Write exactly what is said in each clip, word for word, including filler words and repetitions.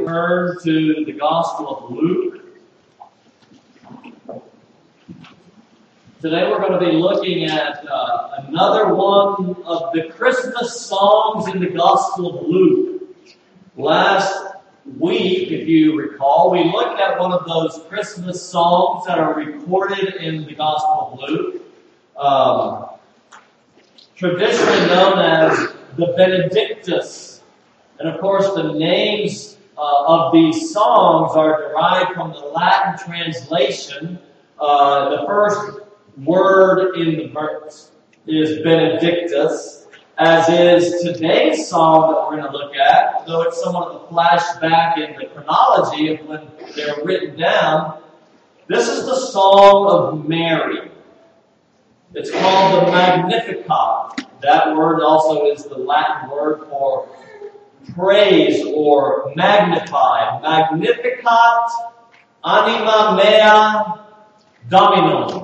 turn to the Gospel of Luke. Today we're going to be looking at uh, another one of the Christmas songs in the Gospel of Luke. Last week, if you recall, we looked at one of those Christmas songs that are recorded in the Gospel of Luke, um, traditionally known as the Benedictus. And of course, the names uh, of these songs are derived from the Latin translation. Uh, the first word in the verse is Benedictus, as is today's song that we're going to look at, though it's somewhat of a flashback in the chronology of when they're written down. This is the Song of Mary. It's called the Magnificat. That word also is the Latin word for praise or magnify. Magnificat anima mea Dominum.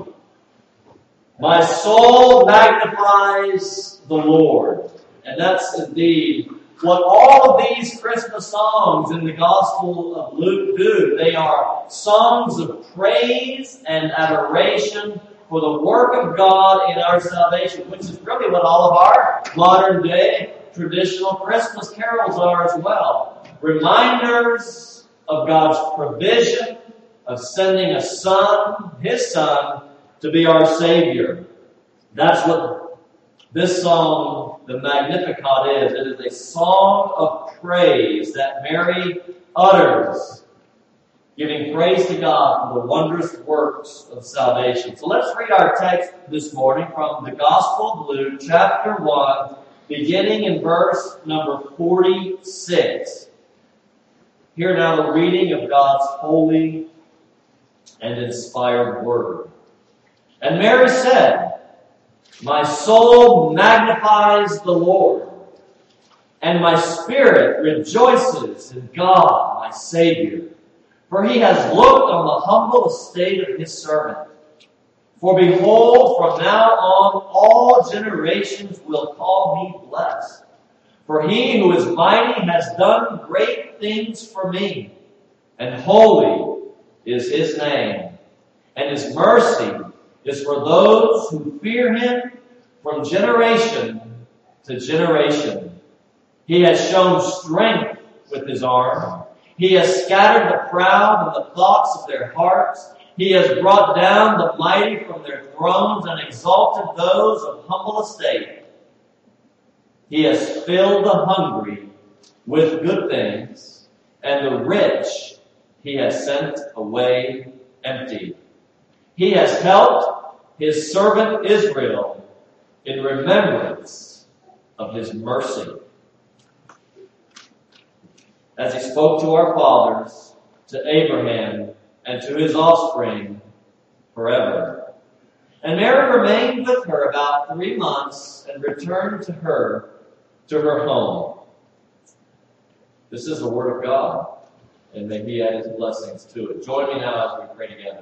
My soul magnifies the Lord. And that's indeed what all of these Christmas songs in the Gospel of Luke do. They are songs of praise and adoration for the work of God in our salvation, which is really what all of our modern day traditional Christmas carols are as well. Reminders of God's provision of sending a son, His Son, to be our Savior. That's what this song, the Magnificat, is. It is a song of praise that Mary utters, giving praise to God for the wondrous works of salvation. So let's read our text this morning from the Gospel of Luke, chapter one, beginning in verse number forty-six. Hear now the reading of God's holy and inspired word. And Mary said, My soul magnifies the Lord, and my spirit rejoices in God, my Savior. For He has looked on the humble estate of His servant. For behold, from now on all generations will call me blessed. For He who is mighty has done great things for me, and holy is His name, and His mercy is for those who fear Him from generation to generation. He has shown strength with His arm. He has scattered the proud in the thoughts of their hearts. He has brought down the mighty from their thrones and exalted those of humble estate. He has filled the hungry with good things, and the rich He has sent away empty. He has helped His servant Israel in remembrance of His mercy, as He spoke to our fathers, to Abraham, and to his offspring forever. And Mary remained with her about three months and returned to her, to her home. This is the word of God, and may He add His blessings to it. Join me now as we pray together.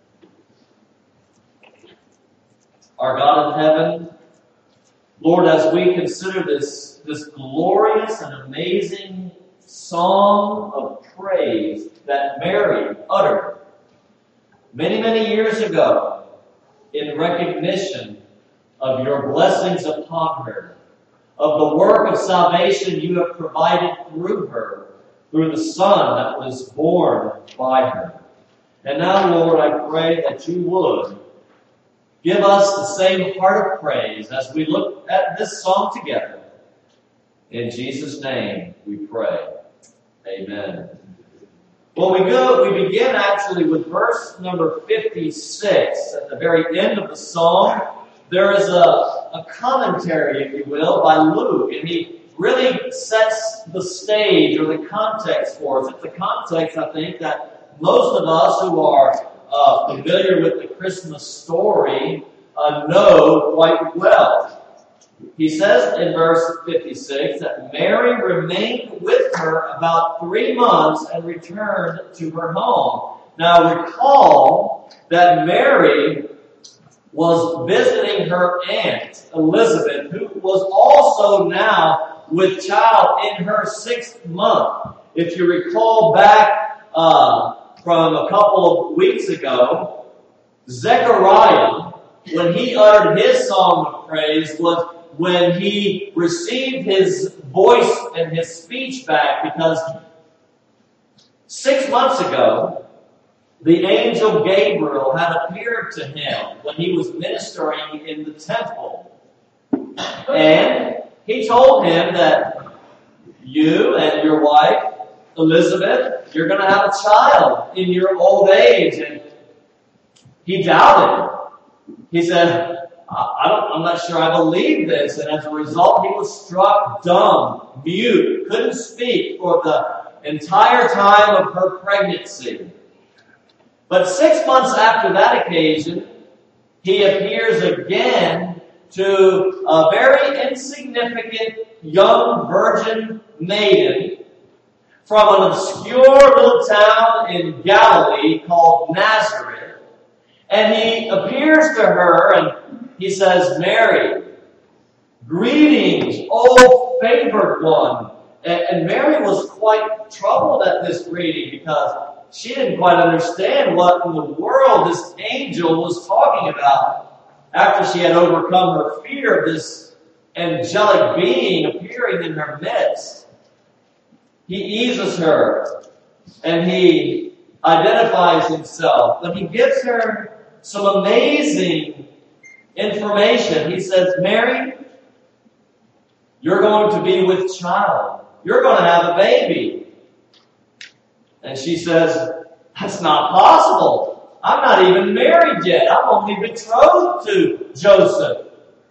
Our God in heaven, Lord, as we consider this, this glorious and amazing song of praise that Mary uttered many, many years ago in recognition of Your blessings upon her, of the work of salvation You have provided through her, through the Son that was born by her. And now, Lord, I pray that You would give us the same heart of praise as we look at this song together. In Jesus' name we pray. Amen. Well, we go, we begin actually with verse number fifty-six. At the very end of the song, there is a, a commentary, if you will, by Luke, and he really sets the stage or the context for us. It's a context, I think, that most of us who are uh, familiar with the Christmas story uh, know quite well. He says in verse fifty-six that Mary remained with her about three months and returned to her home. Now recall that Mary was visiting her aunt Elizabeth, who was also now with child in her sixth month. if you recall back uh, from a couple of weeks ago, Zechariah, when he uttered his song of praise, was when he received his voice and his speech back, because six months ago, the angel Gabriel had appeared to him when he was ministering in the temple. And he told him that you and your wife, Elizabeth, you're going to have a child in your old age. And he doubted. He said, I don't, I'm not sure I believe this. And as a result, he was struck dumb, mute, couldn't speak for the entire time of her pregnancy. But six months after that occasion, he appears again to a very insignificant young virgin maiden from an obscure little town in Galilee called Nazareth. And he appears to her and he says, Mary, greetings, O favored one. And, and Mary was quite troubled at this greeting because she didn't quite understand what in the world this angel was talking about. After she had overcome her fear of this angelic being appearing in her midst, he eases her and he identifies himself. But he gives her some amazing information. He says, Mary, you're going to be with child. You're going to have a baby. And she says, that's not possible. I'm not even married yet. I'm only betrothed to Joseph.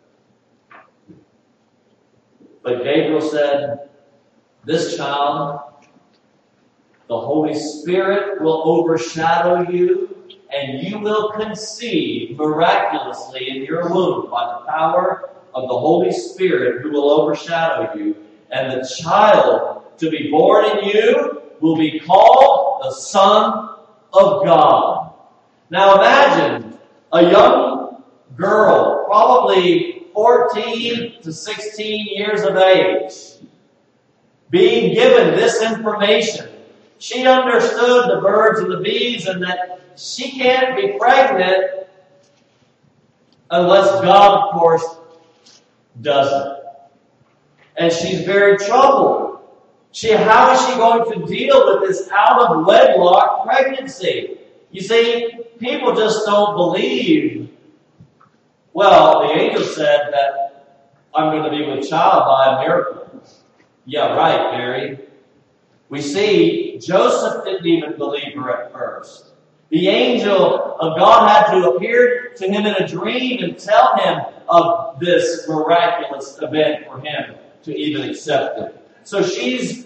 But Gabriel said, this child, the Holy Spirit will overshadow you, and you will conceive miraculously in your womb by the power of the Holy Spirit who will overshadow you. And the child to be born in you will be called the Son of God. Now imagine a young girl, probably fourteen to sixteen years of age, being given this information. She understood the birds and the bees and that she can't be pregnant unless God, of course, does it. And she's very troubled. She, how is she going to deal with this out of wedlock pregnancy? You see, people just don't believe. Well, the angel said that I'm going to be with child by a miracle. Yeah, right, Mary. We see Joseph didn't even believe her at first. The angel of God had to appear to him in a dream and tell him of this miraculous event for him to even accept it. So she's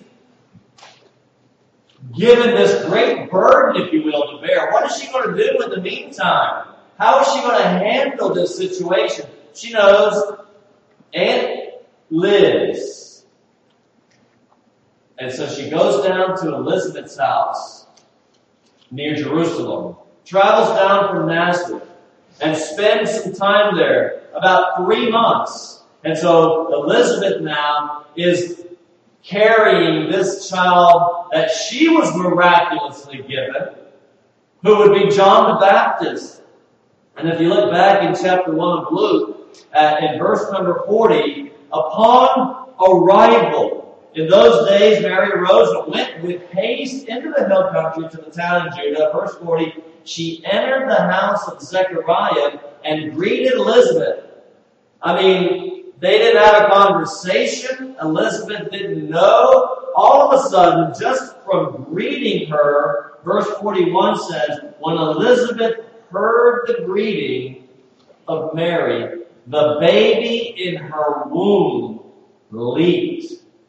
given this great burden, if you will, to bear. What is she going to do in the meantime? How is she going to handle this situation? She knows Aunt Liz. And so she goes down to Elizabeth's house near Jerusalem, travels down from Nazareth, and spends some time there, about three months. And so Elizabeth now is carrying this child that she was miraculously given, who would be John the Baptist. And if you look back in chapter one of Luke, uh, in verse number forty, upon arrival, in those days Mary arose and went with haste into the hill country to the town in Judah. Verse forty, she entered the house of Zechariah and greeted Elizabeth. I mean, they didn't have a conversation. Elizabeth didn't know. All of a sudden, just from greeting her, verse forty-one says, when Elizabeth heard the greeting of Mary, the baby in her womb leaped.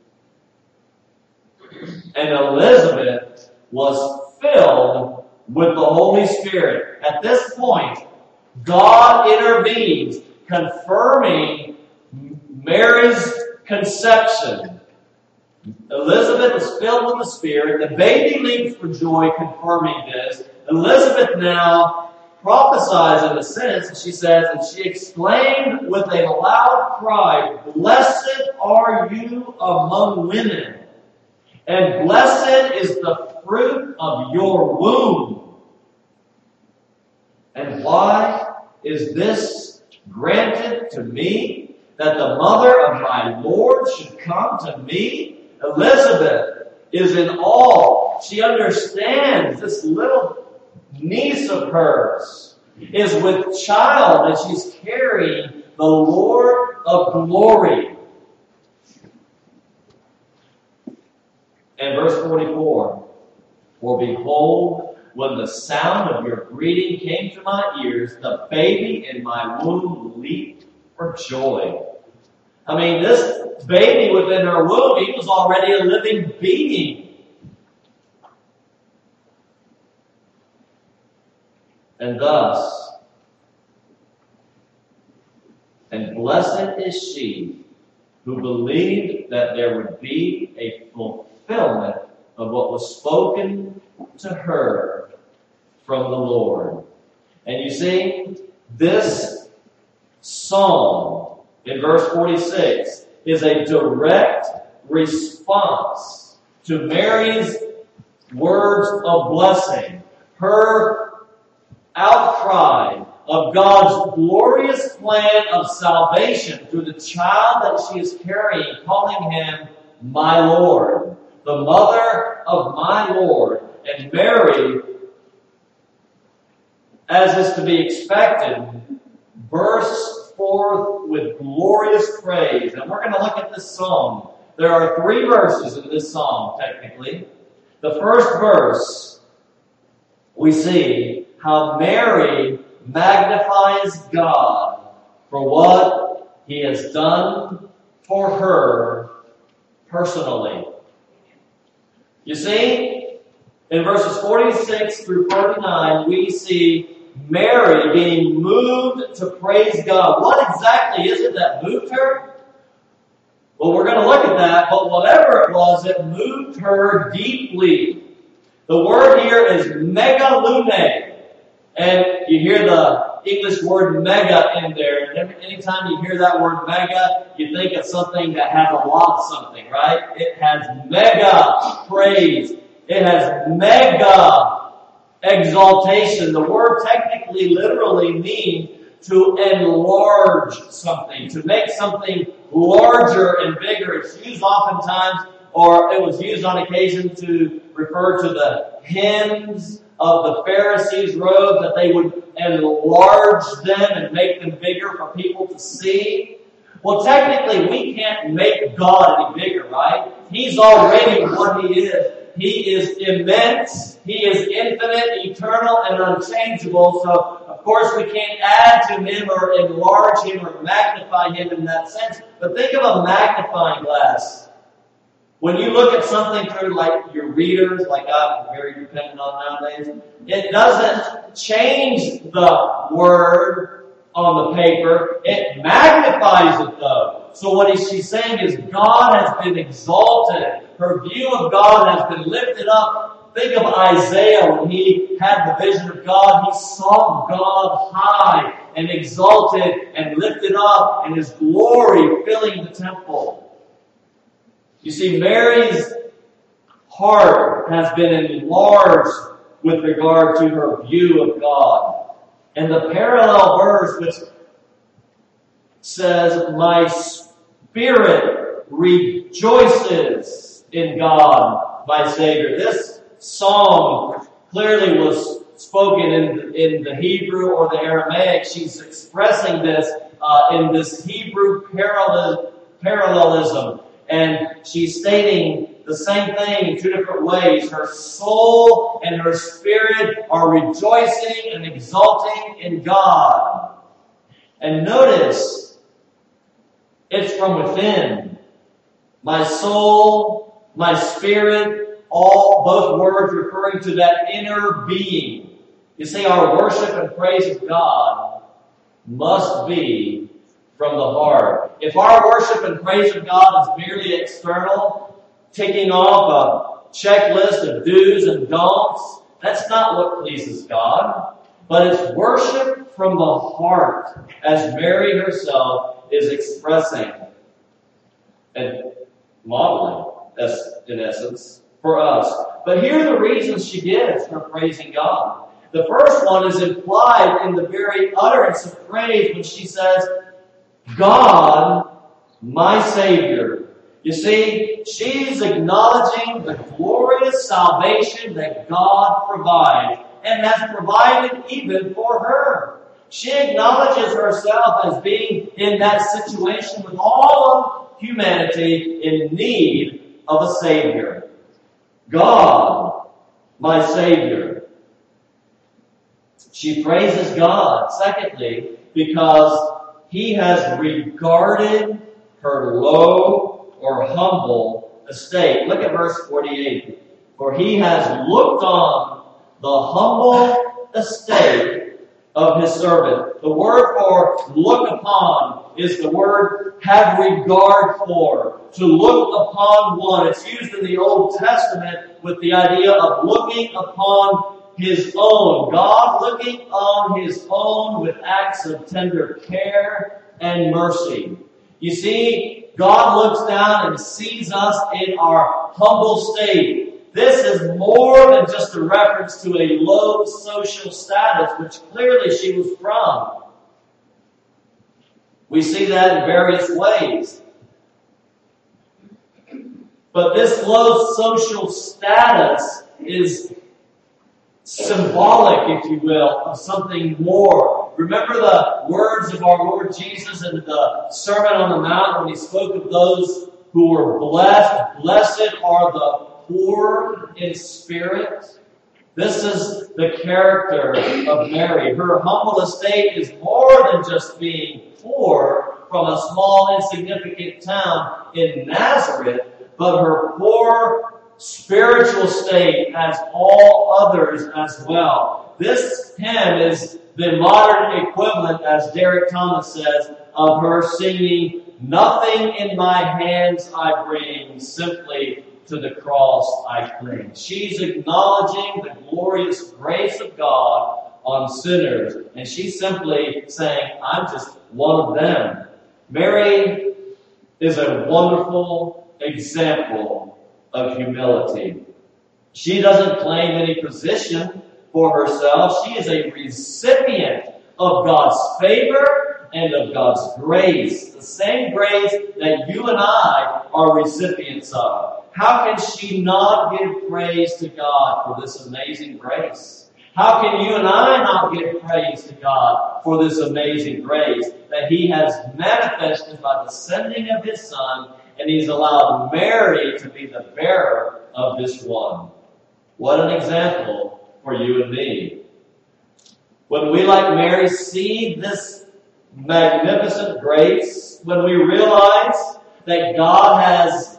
And Elizabeth was filled with the Holy Spirit. At this point, God intervenes, confirming Mary's conception. Elizabeth is filled with the Spirit. The baby leaps for joy, confirming this. Elizabeth now prophesies in a sense, and she says, and she exclaimed with a loud cry, blessed are you among women, And blessed is the fruit of your womb. And why is this granted to me, that the mother of my Lord should come to me? Elizabeth is in awe. She understands this little niece of hers is with child, and she's carrying the Lord of glory. And verse forty-four, for behold, when the sound of your greeting came to my ears, the baby in my womb leaped for joy. I mean, this baby within her womb, he was already a living being. And thus, and blessed is she who believed that there would be a fulfillment of what was spoken to her from the Lord. And you see, this psalm in verse forty-six is a direct response to Mary's words of blessing, her outcry of God's glorious plan of salvation through the child that she is carrying, calling him my Lord, the mother of my Lord. And Mary, as is to be expected, bursts forth with glorious praise. And we're going to look at this psalm. There are three verses in this psalm, technically. The first verse, we see how Mary magnifies God for what He has done for her personally. You see, in verses forty-six through forty-nine, we see Mary being moved to praise God. What exactly is it that moved her? Well, we're going to look at that, but whatever it was, it moved her deeply. The word here is megalune. And you hear the English word mega in there. And every, anytime you hear that word mega, you think of something that has a lot of something, right? It has mega praise. It has mega exaltation. The word technically, literally means to enlarge something, to make something larger and bigger. It's used oftentimes, or it was used on occasion to refer to the hems of the Pharisees' robes, that they would enlarge them and make them bigger for people to see. Well, technically, we can't make God any bigger, right? He's already what He is. He is immense. He is infinite, eternal, and unchangeable. So, of course, we can't add to Him or enlarge Him or magnify Him in that sense. But think of a magnifying glass. When you look at something through like your readers, like I'm very dependent on nowadays, it doesn't change the word on the paper. It magnifies it though. So what she's saying is God has been exalted. Her view of God has been lifted up. Think of Isaiah when he had the vision of God. He saw God high and exalted and lifted up, and His glory filling the temple. You see, Mary's heart has been enlarged with regard to her view of God. And the parallel verse which says, my spirit rejoices in God, my Savior. This psalm clearly was spoken in, in the Hebrew or the Aramaic. She's expressing this uh, in this Hebrew parallel, parallelism. And she's stating the same thing in two different ways. Her soul and her spirit are rejoicing and exulting in God. And notice, it's from within. My soul, my spirit, all both words referring to that inner being. You see, our worship and praise of God must be from the heart. If our worship and praise of God is merely external, ticking off a checklist of do's and don'ts, that's not what pleases God. But it's worship from the heart, as Mary herself is expressing and modeling. in essence, for us. But here are the reasons she gives for praising God. The first one is implied in the very utterance of praise when she says, God, my Savior. You see, she's acknowledging the glorious salvation that God provides and has provided even for her. She acknowledges herself as being in that situation with all of humanity in need of a Savior. God, my Savior. She praises God, secondly, because He has regarded her low or humble estate. Look at verse forty-eight. For He has looked on the humble estate of His servant. The word for look upon is the word have regard for. To look upon one. It's used in the Old Testament with the idea of looking upon His own. God looking on His own with acts of tender care and mercy. You see, God looks down and sees us in our humble state. This is more than just a reference to a low social status, which clearly she was from. We see that in various ways. But this low social status is symbolic, if you will, of something more. Remember the words of our Lord Jesus in the Sermon on the Mount when He spoke of those who were blessed. Blessed are the poor in spirit. This is the character of Mary. Her humble estate is more than just being poor from a small, insignificant town in Nazareth, but her poor spiritual state as all others as well. This hymn is the modern equivalent, as Derek Thomas says, of her singing, "Nothing in my hands I bring, simply to the cross I cling." She's acknowledging the glorious grace of God on sinners, and she's simply saying, I'm just one of them. Mary is a wonderful example of humility. She doesn't claim any position for herself. She is a recipient of God's favor and of God's grace. The same grace that you and I are recipients of. How can she not give praise to God for this amazing grace? How can you and I not give praise to God for this amazing grace that He has manifested by the sending of His Son, and He's allowed Mary to be the bearer of this one? What an example for you and me. When we, like Mary, see this magnificent grace, when we realize that God has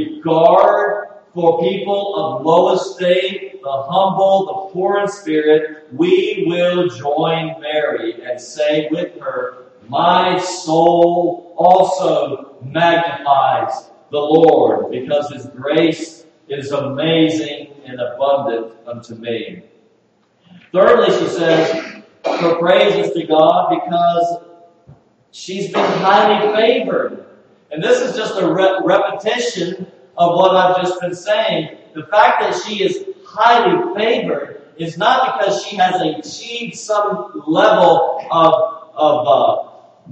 regard for people of low estate, the humble, the poor in spirit, we will join Mary and say with her, my soul also magnifies the Lord, because His grace is amazing and abundant unto me. Thirdly, she says, her praise is to God because she's been highly favored. And this is just a re- repetition of what I've just been saying. The fact that she is highly favored is not because she has achieved some level of, of uh,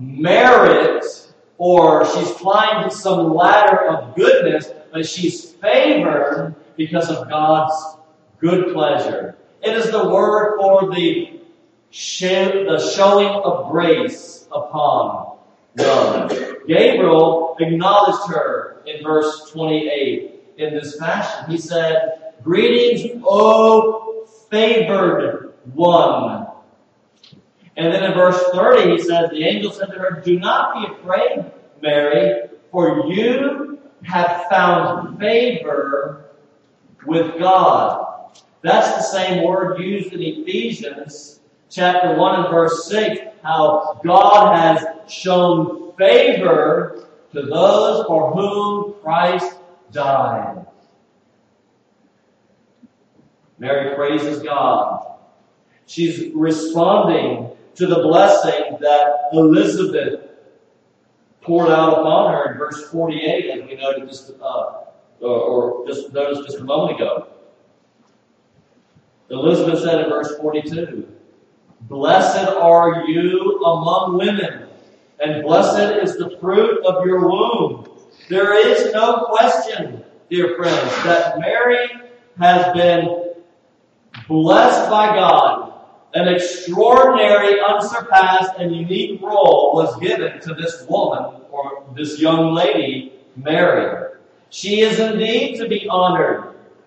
merit, or she's climbed some ladder of goodness, but she's favored because of God's good pleasure. It is the word for the, show, the showing of grace upon one. Gabriel acknowledged her in verse twenty-eight in this fashion. He said, greetings, O favored one. And then in verse thirty, he says, the angel said to her, do not be afraid, Mary, for you have found favor with God. That's the same word used in Ephesians chapter one and verse six, how God has shown favor to those for whom Christ died. Mary praises God. She's responding to the blessing that Elizabeth poured out upon her in verse forty-eight, as we noted just uh, or, or just noticed just a moment ago. Elizabeth said in verse forty-two, "Blessed are you among women, and blessed is the fruit of your womb." There is no question, dear friends, that Mary has been blessed by God. An extraordinary, unsurpassed, and unique role was given to this woman, or this young lady, Mary. She is indeed to be honored.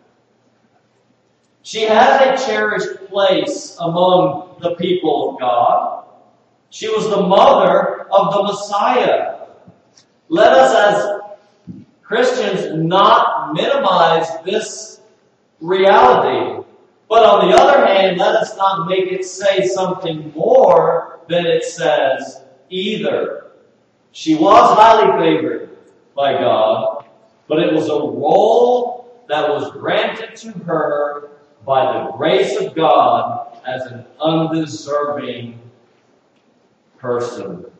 She has a cherished place among the people of God. She was the mother of the Messiah. Let us as Christians not minimize this reality. But on the other hand, let us not make it say something more than it says either. She was highly favored by God, but it was a role that was granted to her by the grace of God as an undeserving person.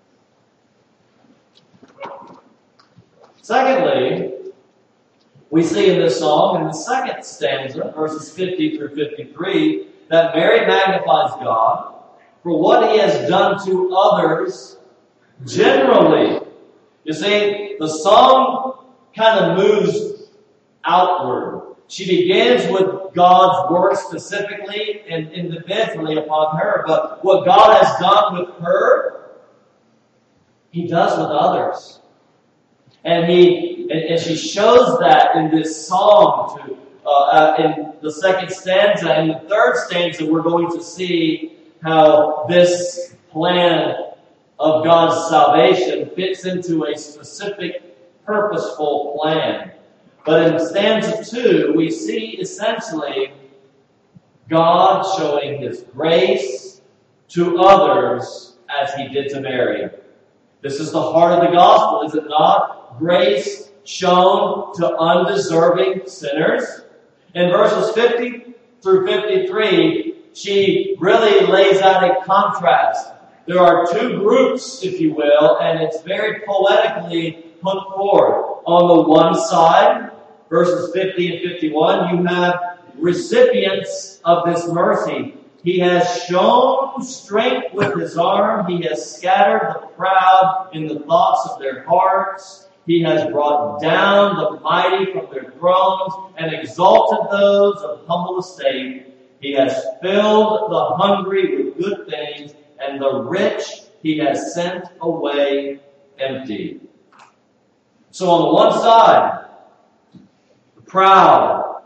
Secondly, we see in this song, in the second stanza, verses fifty through fifty-three, that Mary magnifies God for what He has done to others generally. You see, the song kind of moves outward. She begins with God's work specifically and individually upon her, but what God has done with her, He does with others. And he, and, and she shows that in this song to, uh, uh, in the second stanza. In the third stanza, we're going to see how this plan of God's salvation fits into a specific, purposeful plan. But in stanza two, we see essentially God showing His grace to others as He did to Mary. This is the heart of the gospel, is it not? Grace shown to undeserving sinners. In verses fifty through fifty-three, she really lays out a contrast. There are two groups, if you will, and it's very poetically put forward. On the one side, verses fifty and fifty-one, you have recipients of this mercy. He has shown strength with His arm. He has scattered the proud in the thoughts of their hearts. He has brought down the mighty from their thrones and exalted those of humble estate. He has filled the hungry with good things, and the rich He has sent away empty. So on the one side, the proud,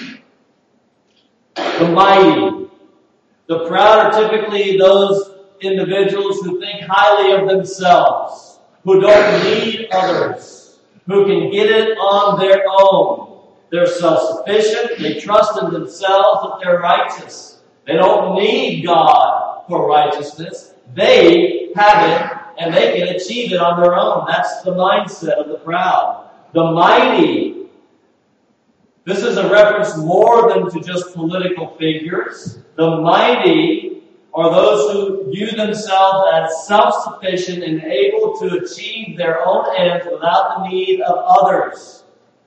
the mighty. The proud are typically those individuals who think highly of themselves, who don't need others, who can get it on their own. They're self-sufficient. They trust in themselves that they're righteous. They don't need God for righteousness. They have it, and they can achieve it on their own. That's the mindset of the proud. The mighty. This is a reference more than to just political figures. The mighty are those who view themselves as self-sufficient and able to achieve their own ends without the need of others.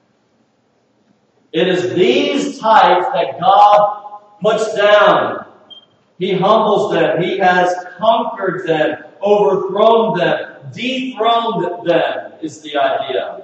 It is these types that God puts down. He humbles them. He has conquered them, overthrown them, dethroned them, is the idea.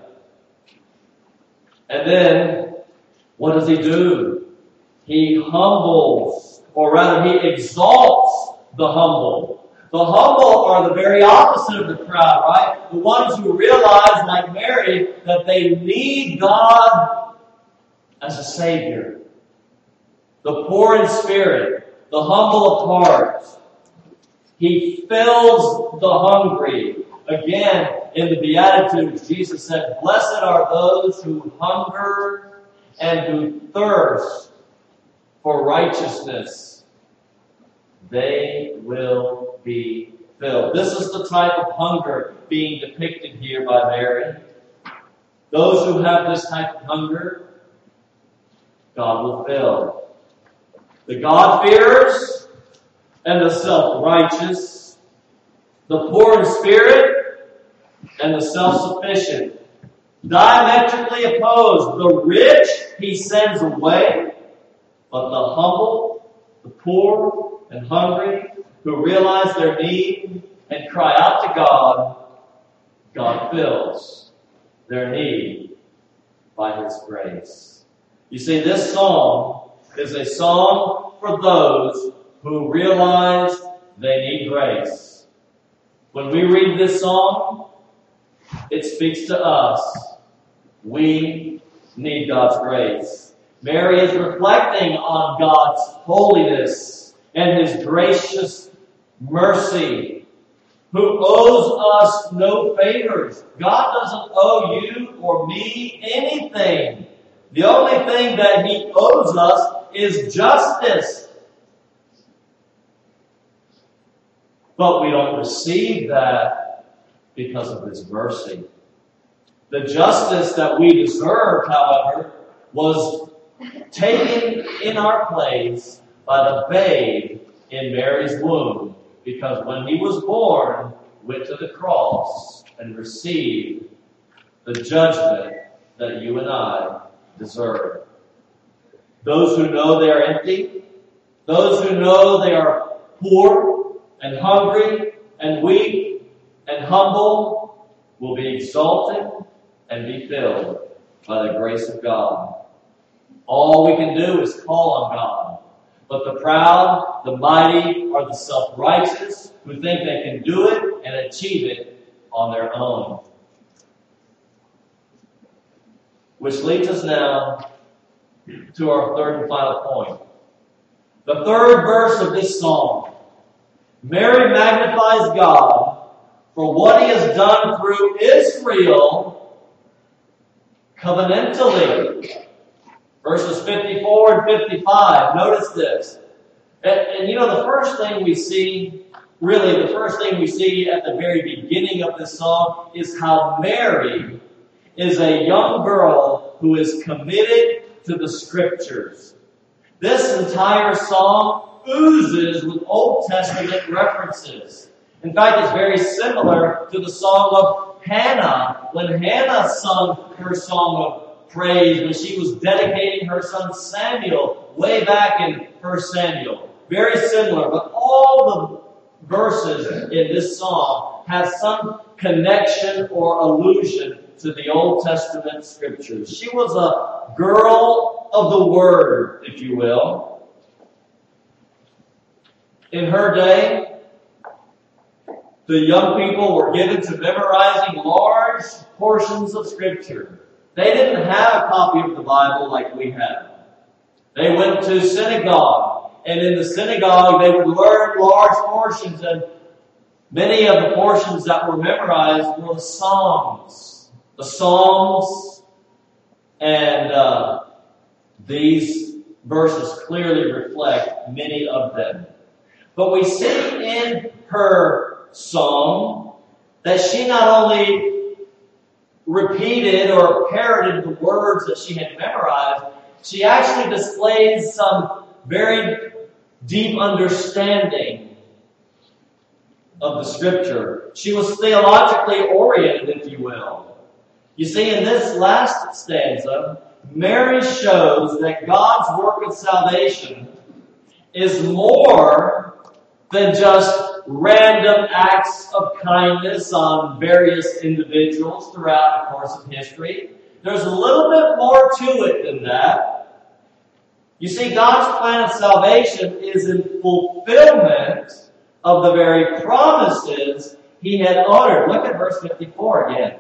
And then, what does He do? He humbles, or rather He exalts the humble. The humble are the very opposite of the proud, right? The ones who realize, like Mary, that they need God as a Savior. The poor in spirit, the humble of heart. He fills the hungry. Again, in the Beatitudes, Jesus said, "Blessed are those who hunger and who thirst for righteousness. They will be filled." This is the type of hunger being depicted here by Mary. Those who have this type of hunger, God will fill. The God-fearers and the self-righteous, the poor in spirit and the self-sufficient. Diametrically opposed. The rich he sends away, but the humble, the poor, and hungry, who realize their need and cry out to God, God fills their need by His grace. You see, this song is a song for those who realize they need grace. When we read this song, it speaks to us. We need God's grace. Mary is reflecting on God's holiness and His gracious mercy, who owes us no favors. God doesn't owe you or me anything. The only thing that He owes us is justice. But we don't receive that because of His mercy. The justice that we deserve, however, was taken in our place by the babe in Mary's womb, because when He was born, went to the cross and received the judgment that you and I deserve. Those who know they are empty, those who know they are poor and hungry and weak and humble, will be exalted and be filled by the grace of God. All we can do is call on God. But the proud, the mighty, or the self-righteous who think they can do it and achieve it on their own. Which leads us now to our third and final point. The third verse of this psalm. Mary magnifies God for what He has done through Israel covenantally. Verses fifty-four and fifty-five. Notice this. And, and you know, the first thing we see, really the first thing we see at the very beginning of this song is how Mary is a young girl who is committed to the Scriptures. This entire song oozes with Old Testament references. In fact, it's very similar to the song of Hannah, when Hannah sung her song of praise when she was dedicating her son Samuel way back in First Samuel. Very similar, but all the verses in this song have some connection or allusion to the Old Testament Scriptures. She was a girl of the Word, if you will. In her day, the young people were given to memorizing large portions of Scripture. They didn't have a copy of the Bible like we have. They went to synagogue, and in the synagogue they would learn large portions, and many of the portions that were memorized were the Psalms. The Psalms, and uh, these verses clearly reflect many of them. But we see in her song that she not only repeated or parroted the words that she had memorized, she actually displays some very deep understanding of the Scripture. She was theologically oriented, if you will. You see, in this last stanza, Mary shows that God's work of salvation is more than just random acts of kindness on various individuals throughout the course of history. There's a little bit more to it than that. You see, God's plan of salvation is in fulfillment of the very promises He had uttered. Look at verse fifty-four again.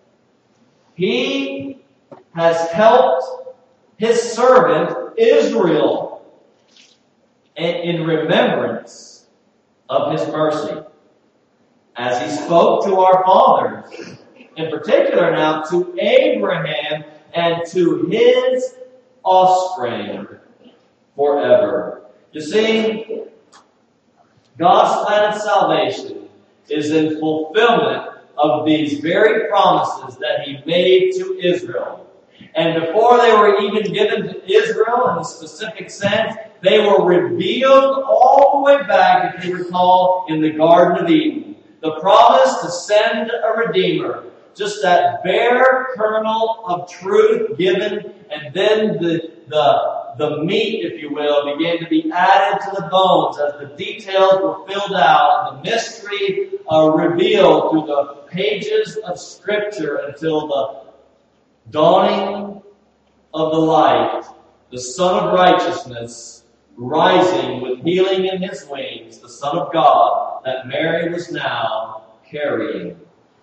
He has helped His servant Israel in remembrance of His mercy, as He spoke to our fathers, in particular now to Abraham and to his offspring forever. You see, God's plan of salvation is in fulfillment of these very promises that He made to Israel. And before they were even given to Israel in a specific sense, they were revealed all the way back, if you recall, in the Garden of Eden. The promise to send a Redeemer, just that bare kernel of truth given, and then the, the, the meat, if you will, began to be added to the bones as the details were filled out and the mystery uh, revealed through the pages of Scripture until the dawning of the light, the Son of Righteousness, rising with healing in His wings, the Son of God, that Mary was now carrying.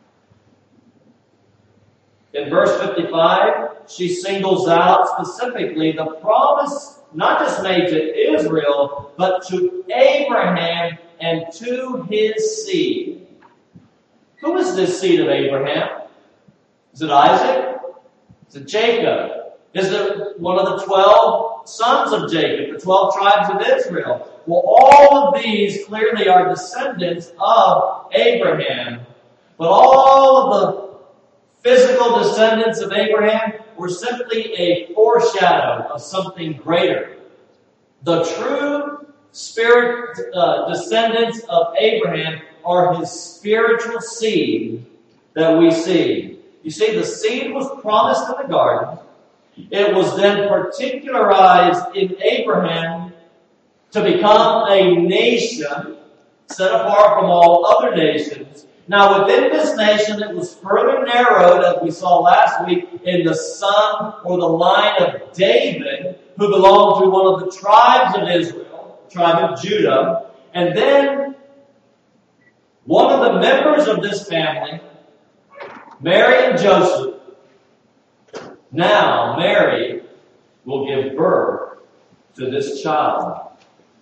In verse fifty-five, she singles out specifically the promise not just made to Israel, but to Abraham and to his seed. Who is this seed of Abraham? Is it Isaac? Is it Jacob? Is it one of the twelve sons of Jacob, the twelve tribes of Israel? Well, all of these clearly are descendants of Abraham. But all of the physical descendants of Abraham were simply a foreshadow of something greater. The true spirit uh, descendants of Abraham are his spiritual seed that we see. You see, the seed was promised in the garden. It was then particularized in Abraham to become a nation set apart from all other nations. Now, within this nation, it was further narrowed, as we saw last week, in the son or the line of David, who belonged to one of the tribes of Israel, the tribe of Judah. And then, one of the members of this family, Mary and Joseph, now Mary will give birth to this child.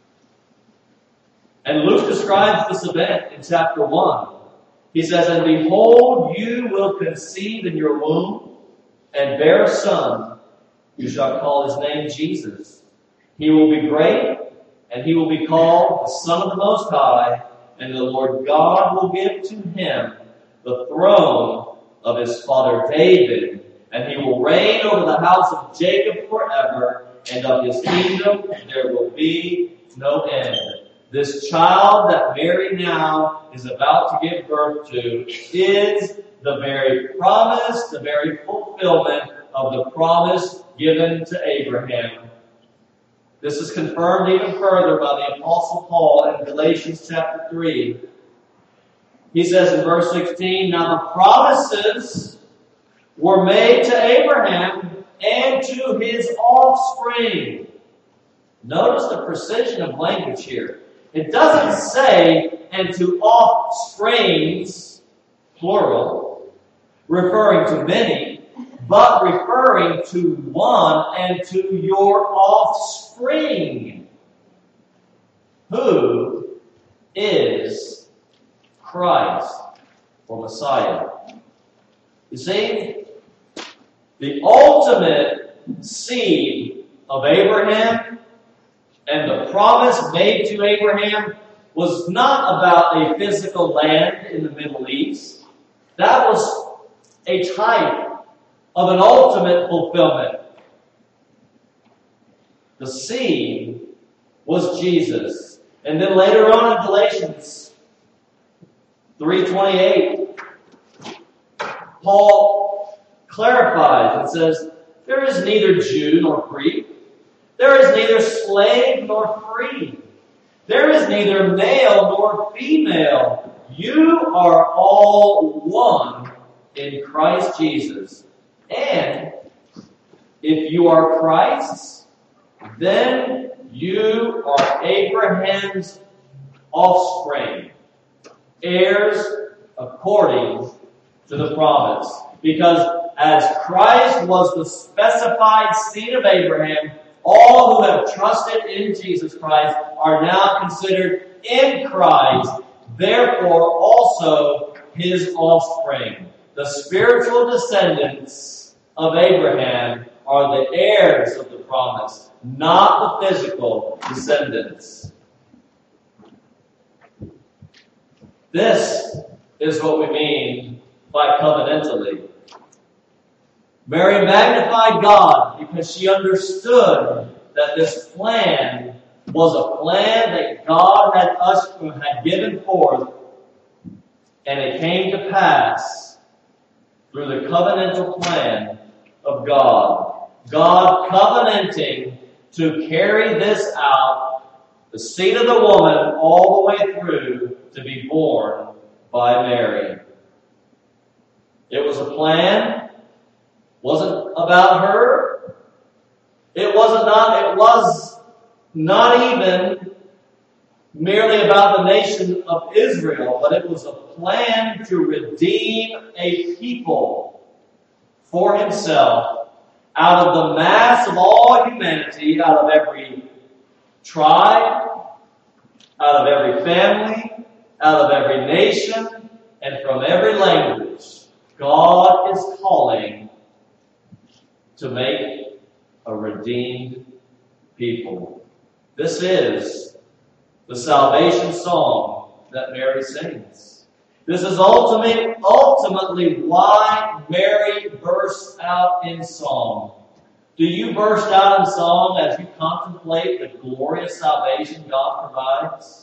And Luke describes this event in chapter one. He says, "And behold, you will conceive in your womb and bear a son. You shall call his name Jesus. He will be great, and he will be called the Son of the Most High, and the Lord God will give to him the throne of his father David, and he will reign over the house of Jacob forever, and of his kingdom there will be no end." This child that Mary now is about to give birth to is the very promise, the very fulfillment of the promise given to Abraham. This is confirmed even further by the Apostle Paul in Galatians chapter three. He says in verse sixteen, "Now the promises were made to Abraham and to his offspring." Notice the precision of language here. It doesn't say, "and to offsprings," plural, referring to many, but referring to one and to your offspring, who is Christ or Messiah. You see, the ultimate seed of Abraham and the promise made to Abraham was not about a physical land in the Middle East. That was a type of an ultimate fulfillment. The seed was Jesus. And then later on in Galatians three twenty-eight, Paul clarifies and says, "There is neither Jew nor Greek. There is neither slave nor free. There is neither male nor female. You are all one in Christ Jesus. And if you are Christ's, then you are Abraham's offspring, heirs according to the promise." Because as Christ was the specified seed of Abraham, all who have trusted in Jesus Christ are now considered in Christ, therefore also his offspring. The spiritual descendants of Abraham are the heirs of the promise, not the physical descendants. This is what we mean by covenantally. Mary magnified God because she understood that this plan was a plan that God had, ushered, had given forth, and it came to pass through the covenantal plan of God. God covenanting to carry this out, the seed of the woman, all the way through to be born by Mary. It was a plan. Wasn't about her. It wasn't not, it was not even merely about the nation of Israel, but it was a plan to redeem a people for himself out of the mass of all humanity, out of every tribe, out of every family, out of every nation, and from every language. God is calling to make a redeemed people. This is the salvation song that Mary sings. This is ultimate, ultimately why Mary bursts out in song. Do you burst out in song as you contemplate the glorious salvation God provides?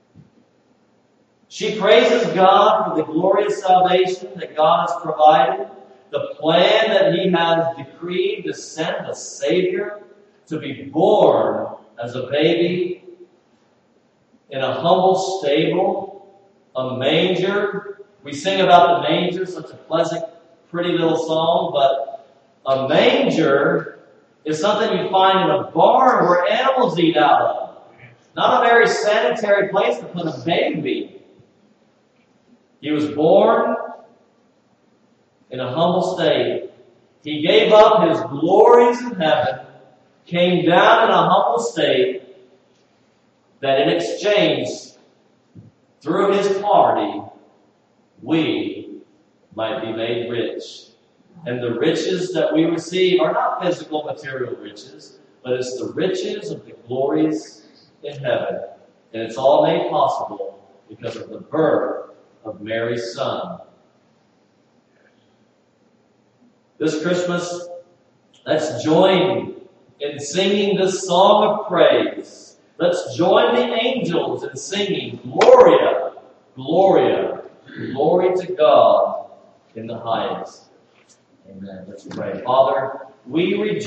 She praises God for the glorious salvation that God has provided, the plan that He has decreed to send a Savior to be born as a baby in a humble stable, a manger. We sing about the manger, such a pleasant, pretty little song, but a manger is something you find in a barn where animals eat out of. Not a very sanitary place to put a baby. He was born in a humble state. He gave up his glories in heaven, came down in a humble state, that in exchange, through his poverty, we might be made rich. And the riches that we receive are not physical material riches, but it's the riches of the glories in heaven. And it's all made possible because of the birth of Mary's Son. This Christmas, let's join in singing this song of praise. Let's join the angels in singing Gloria, Gloria, glory to God in the highest. Amen. Let's pray. Father, we rejoice.